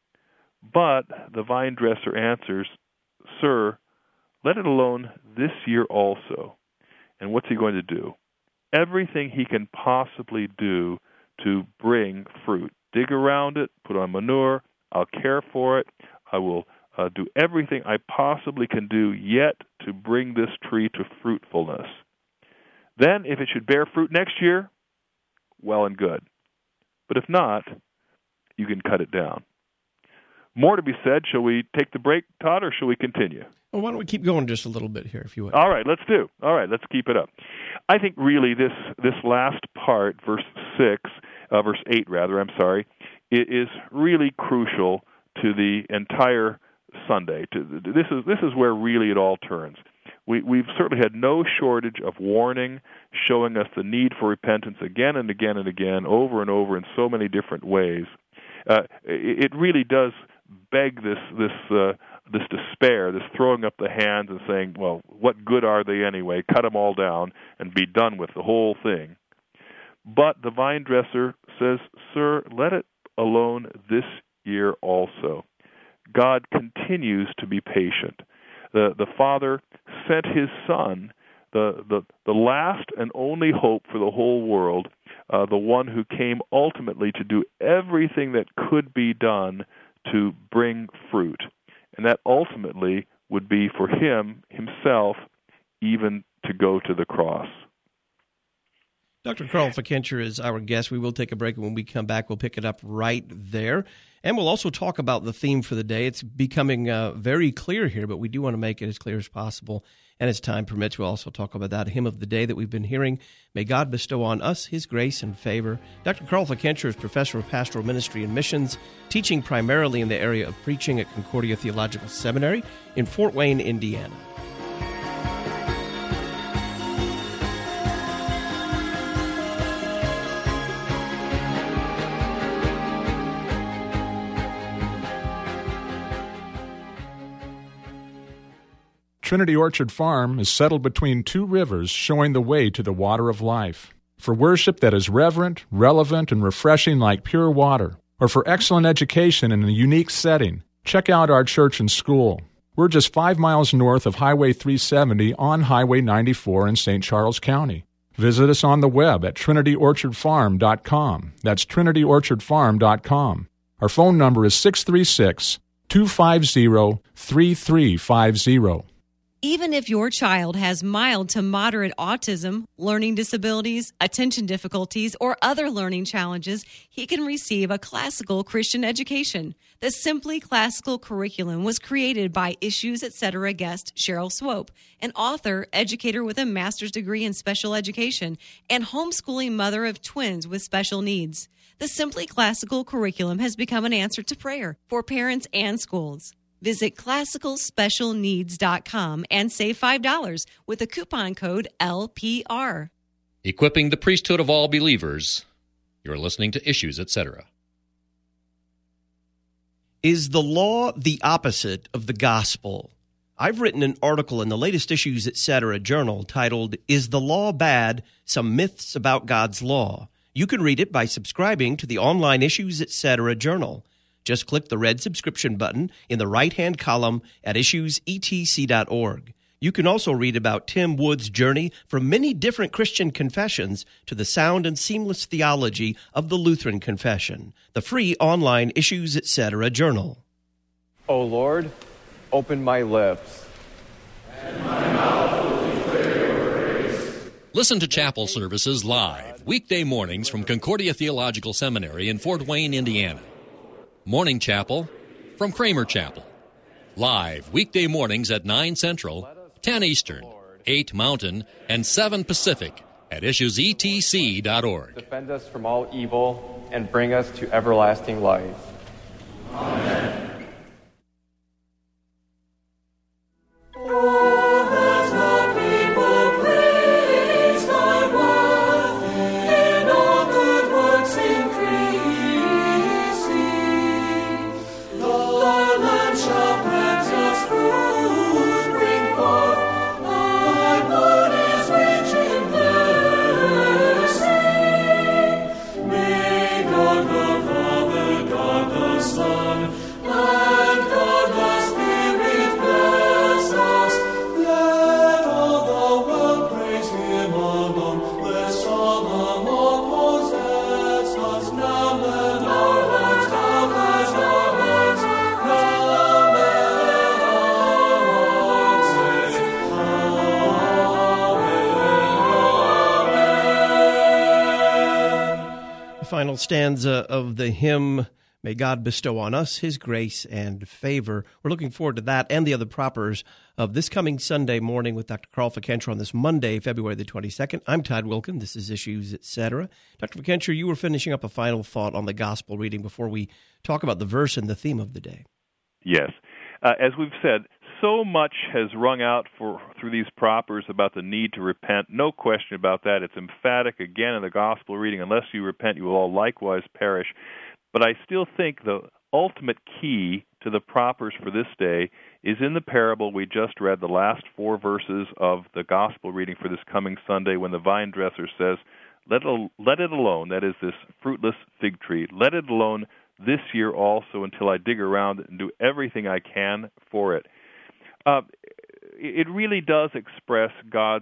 But the vine dresser answers, Sir, let it alone this year also. And what's he going to do? Everything he can possibly do to bring fruit. Dig around it, put on manure, I'll care for it, I will uh, do everything I possibly can do yet to bring this tree to fruitfulness. Then, if it should bear fruit next year, well and good. But if not, you can cut it down. More to be said. Shall we take the break, Todd, or shall we continue?
Well, why don't we keep going just a little bit here, if you would?
All right, let's do. All right, let's keep it up. I think really this this last part, verse six, uh, verse eight rather, I'm sorry, it is really crucial to the entire Sunday. To, this is this is where really it all turns. We, we've certainly had no shortage of warning, showing us the need for repentance again and again and again, over and over in so many different ways. Uh, it, it really does beg this this uh, this despair, this throwing up the hands and saying, well, what good are they anyway? Cut them all down and be done with the whole thing. But the vine dresser says, sir, let it alone this year also. God continues to be patient. The the Father sent His Son, the, the, the last and only hope for the whole world, uh, the one who came ultimately to do everything that could be done to bring fruit. And that ultimately would be for Him, Himself, even to go to the cross.
Doctor Carl Fickenscher is our guest. We will take a break, and when we come back, we'll pick it up right there. And we'll also talk about the theme for the day. It's becoming uh, very clear here, but we do want to make it as clear as possible. And as time permits, we'll also talk about that hymn of the day that we've been hearing. May God bestow on us His grace and favor. Doctor Carl Fickenscher is professor of pastoral ministry and missions, teaching primarily in the area of preaching at Concordia Theological Seminary in Fort Wayne, Indiana.
Trinity Orchard Farm is settled between two rivers, showing the way to the water of life. For worship that is reverent, relevant, and refreshing like pure water, or for excellent education in a unique setting, check out our church and school. We're just five miles north of Highway three seventy on Highway ninety-four in Saint Charles County. Visit us on the web at trinity orchard farm dot com. That's trinity orchard farm dot com. Our phone number is six three six, two five zero, three three five zero.
Even if your child has mild to moderate autism, learning disabilities, attention difficulties, or other learning challenges, he can receive a classical Christian education. The Simply Classical curriculum was created by Issues Etc. guest Cheryl Swope, an author, educator with a master's degree in special education, and homeschooling mother of twins with special needs. The Simply Classical curriculum has become an answer to prayer for parents and schools. Visit classical special needs dot com and save five dollars with the coupon code L P R.
Equipping the priesthood of all believers. You're listening to Issues, et cetera.
Is the law the opposite of the gospel? I've written an article in the latest Issues, et cetera journal titled, Is the Law Bad? Some Myths About God's Law. You can read it by subscribing to the online Issues, et cetera journal. Just click the red subscription button in the right-hand column at issues e t c dot org. You can also read about Tim Wood's journey from many different Christian confessions to the sound and seamless theology of the Lutheran Confession, the free online Issues, et cetera journal.
O Lord, open my lips,
and my mouth will declare your praise.
Listen to chapel services live, weekday mornings from Concordia Theological Seminary in Fort Wayne, Indiana. Morning Chapel from Kramer Chapel. Live weekday mornings at nine Central, ten Eastern, eight Mountain, and seven Pacific at issues e t c dot org.
Defend us from all evil and bring us to everlasting life.
Amen.
Final stanza of the hymn, May God bestow on us his grace and favor. We're looking forward to that and the other propers of this coming Sunday morning with Doctor Carl Fikentra on this Monday, February the twenty-second. I'm Todd Wilkin. This is Issues, et cetera. Doctor Fikentra, you were finishing up a final thought on the gospel reading before we talk about the verse and the theme of the day.
Yes. Uh, as we've said, so much has rung out for through these propers about the need to repent. No question about that. It's emphatic again in the gospel reading. Unless you repent, you will all likewise perish. But I still think the ultimate key to the propers for this day is in the parable we just read, the last four verses of the gospel reading for this coming Sunday, when the vine dresser says, let it, let it alone, that is this fruitless fig tree, let it alone this year also until I dig around it and do everything I can for it. Uh, it really does express God's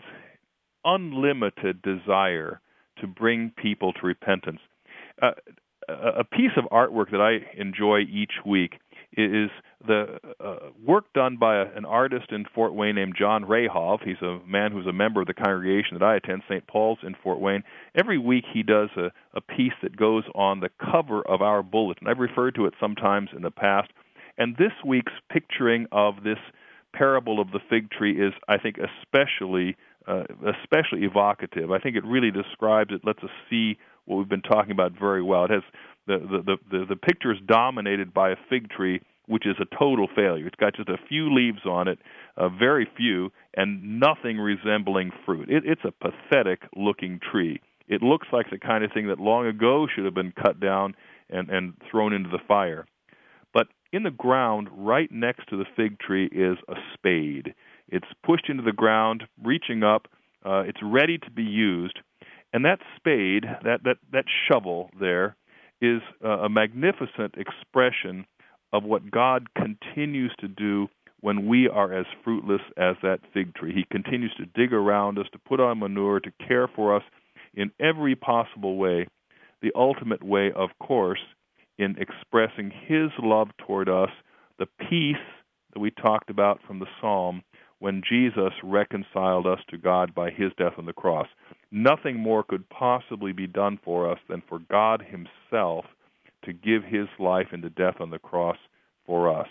unlimited desire to bring people to repentance. Uh, a piece of artwork that I enjoy each week is the uh, work done by a, an artist in Fort Wayne named John Rahov. He's a man who's a member of the congregation that I attend, Saint Paul's in Fort Wayne. Every week he does a, a piece that goes on the cover of our bulletin. I've referred to it sometimes in the past. And this week's picturing of this parable of the fig tree is, I think, especially uh, especially evocative. I think it really describes it, lets us see what we've been talking about very well. It has the the the, the picture is dominated by a fig tree, which is a total failure. It's got just a few leaves on it, uh, very few, and nothing resembling fruit. It, it's a pathetic-looking tree. It looks like the kind of thing that long ago should have been cut down and, and thrown into the fire. But in the ground, right next to the fig tree, is a spade. It's pushed into the ground, reaching up. Uh, it's ready to be used. And that spade, that, that, that shovel there, is uh, a magnificent expression of what God continues to do when we are as fruitless as that fig tree. He continues to dig around us, to put on manure, to care for us in every possible way. The ultimate way, of course, in expressing his love toward us, the peace that we talked about from the psalm when Jesus reconciled us to God by his death on the cross. Nothing more could possibly be done for us than for God himself to give his life into death on the cross for us.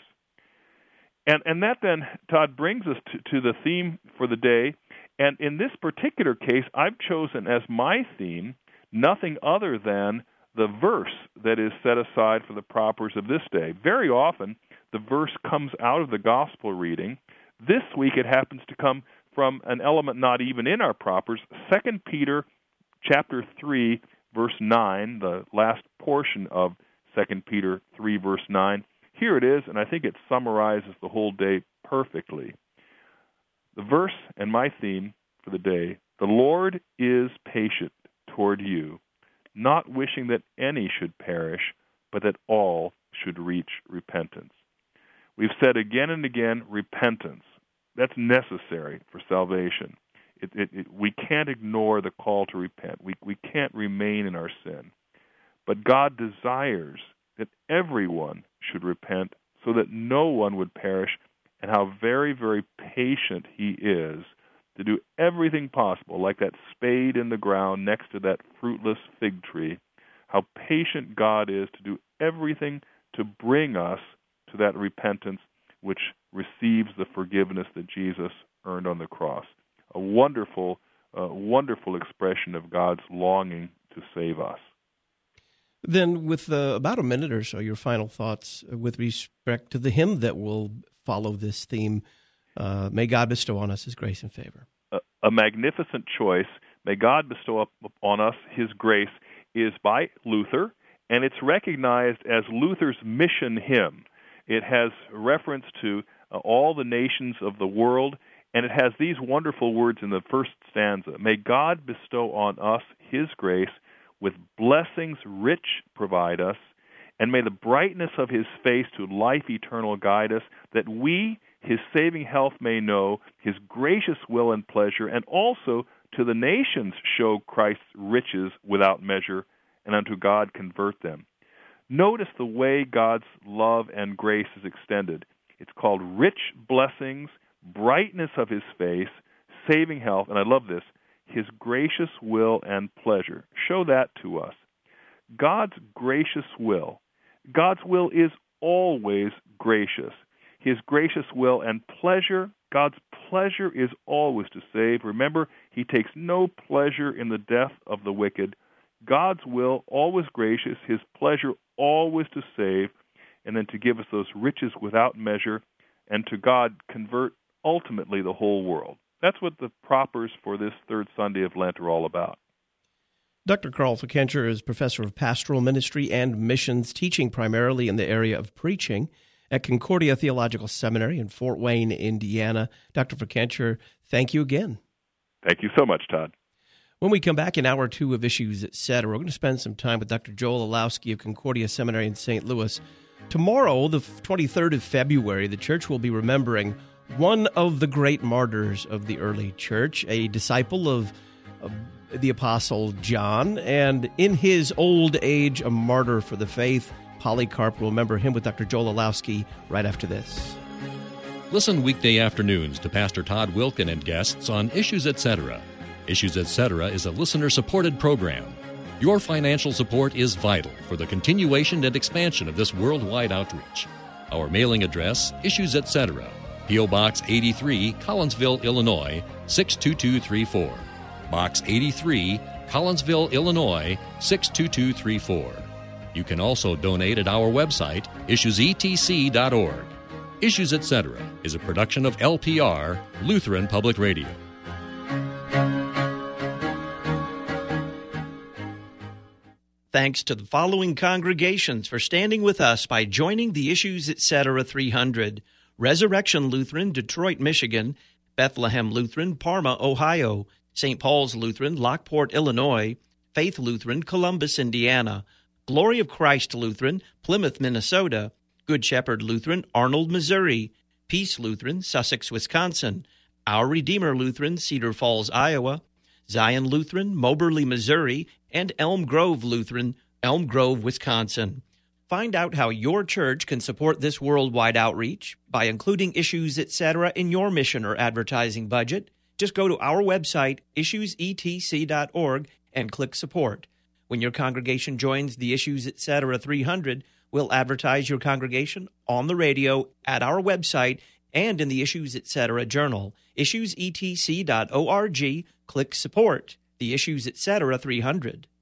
And and that then, Todd, brings us to, to the theme for the day. And in this particular case, I've chosen as my theme nothing other than the verse that is set aside for the propers of this day. Very often, the verse comes out of the gospel reading. This week, it happens to come from an element not even in our propers, Second Peter chapter three, verse nine, the last portion of Second Peter three, verse nine. Here it is, and I think it summarizes the whole day perfectly. The verse and my theme for the day, the Lord is patient toward you, not wishing that any should perish, but that all should reach repentance. We've said again and again, repentance. That's necessary for salvation. It, it, it, we can't ignore the call to repent. We, we can't remain in our sin. But God desires that everyone should repent so that no one would perish, and how very, very patient he is to do everything possible, like that spade in the ground next to that fruitless fig tree, how patient God is to do everything to bring us to that repentance which receives the forgiveness that Jesus earned on the cross. A wonderful, uh, wonderful expression of God's longing to save us.
Then, with uh, about a minute or so, your final thoughts with respect to the hymn that will follow this theme, uh, May God bestow on us his grace and favor.
A, a magnificent choice, May God bestow up on us his grace, is by Luther, and it's recognized as Luther's mission hymn. It has reference to uh, all the nations of the world, and it has these wonderful words in the first stanza. May God bestow on us his grace, with blessings rich provide us, and may the brightness of his face to life eternal guide us, that we his saving health may know, his gracious will and pleasure, and also to the nations show Christ's riches without measure, and unto God convert them. Notice the way God's love and grace is extended. It's called rich blessings, brightness of his face, saving health, and I love this, his gracious will and pleasure. Show that to us. God's gracious will God's will is always gracious. His gracious will and pleasure, God's pleasure is always to save. Remember, he takes no pleasure in the death of the wicked. God's will, always gracious, his pleasure always to save, and then to give us those riches without measure, and to God convert ultimately the whole world. That's what the propers for this third Sunday of Lent are all about.
Doctor Carl Fickenscher is professor of pastoral ministry and missions, teaching primarily in the area of preaching at Concordia Theological Seminary in Fort Wayne, Indiana. Doctor Fickenscher, thank you again.
Thank you so much, Todd.
When we come back in hour two of Issues, et cetera, we're going to spend some time with Doctor Joel Olowski of Concordia Seminary in Saint Louis. Tomorrow, the twenty-third of February, the church will be remembering one of the great martyrs of the early church, a disciple of, of the Apostle John, and in his old age, a martyr for the faith. Polycarp will remember him with Doctor Joel Olowski right after this.
Listen weekday afternoons to Pastor Todd Wilken and guests on Issues, et cetera. Issues, et cetera is a listener-supported program. Your financial support is vital for the continuation and expansion of this worldwide outreach. Our mailing address, Issues, et cetera, P O. Box eighty-three, Collinsville, Illinois, six two two three four. Box eighty-three, Collinsville, Illinois, six two two three four. You can also donate at our website, issues e t c dot org. Issues, et cetera is a production of L P R, Lutheran Public Radio.
Thanks to the following congregations for standing with us by joining the Issues, et cetera three hundred. Resurrection Lutheran, Detroit, Michigan; Bethlehem Lutheran, Parma, Ohio; Saint Paul's Lutheran, Lockport, Illinois; Faith Lutheran, Columbus, Indiana; Glory of Christ Lutheran, Plymouth, Minnesota; Good Shepherd Lutheran, Arnold, Missouri; Peace Lutheran, Sussex, Wisconsin; Our Redeemer Lutheran, Cedar Falls, Iowa; Zion Lutheran, Moberly, Missouri; and Elm Grove Lutheran, Elm Grove, Wisconsin. Find out how your church can support this worldwide outreach by including Issues, et cetera in your mission or advertising budget. Just go to our website, issues e t c dot org, and click Support. When your congregation joins the Issues, et cetera three hundred, we'll advertise your congregation on the radio, at our website, and in the Issues, et cetera journal. issues e t c dot org, click Support. The Issues, et cetera three hundred.